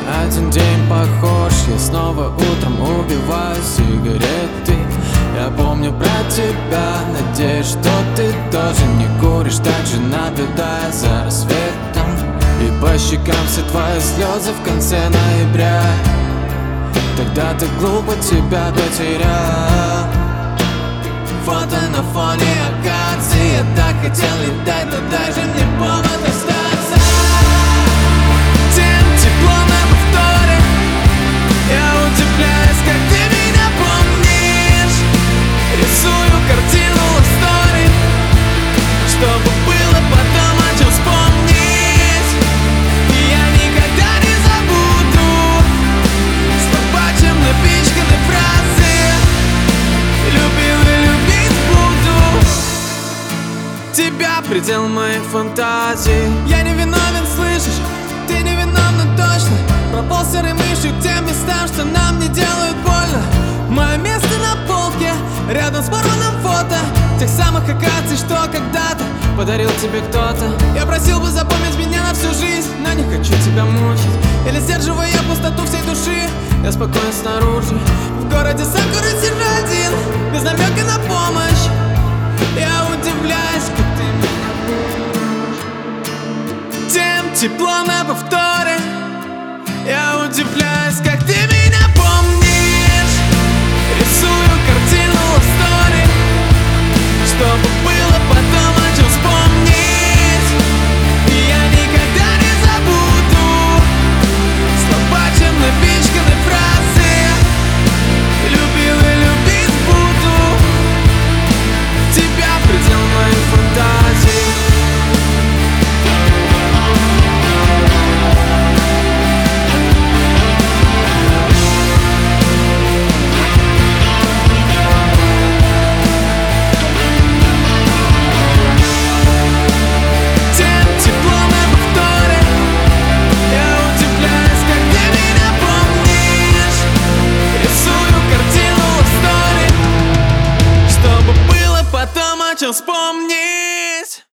один день похож, я снова утром убиваю сигареты. Я помню про тебя, надеюсь, что ты тоже не куришь, так же наблюдая за рассветом. И по щекам все твои слезы в конце ноября. Тогда ты глупо тебя потерял. Фото на фоне акации. Я так хотел летать, но дай же мне повод остаться. Тем тепло на повторе. Я удивляюсь, как ты меня помнишь. Рисую картину лав-стори, чтобы было потом о чем вспомнить. И я никогда не забуду слова, чем напичканы фразы. Любил и любить буду. Тебя предел моих фантазий. Я не виновен, слышишь? Ты не виновна точно. Пропал серой мышью к тем местам, что нам не делают больно. Мое место на полке, рядом с порванным фото тех самых акаций, что когда-то подарил тебе кто-то. Я просил бы запомнить меня на всю жизнь, но не хочу тебя мучить. Или сдерживая пустоту всей души, я спокоен снаружи. В городе сакуры сижу один, без намека на помощь. Я удивляюсь, как ты меня помнишь. Тем тепло на повторе.